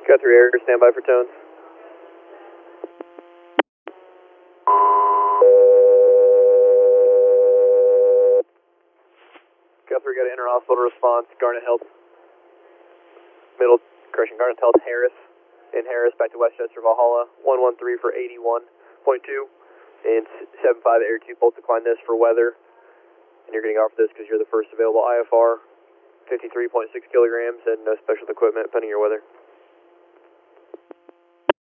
Got 3 air, stand by for tones. Got 3, got an inter-hospital response, Garnet Health. Garnet Health Harris. In Harris, back to Westchester, Valhalla. 113 for 81.2. And 75 Air 2, both decline this for weather. And you're getting off this because you're the first available IFR. 53.6 kilograms and no special equipment pending your weather.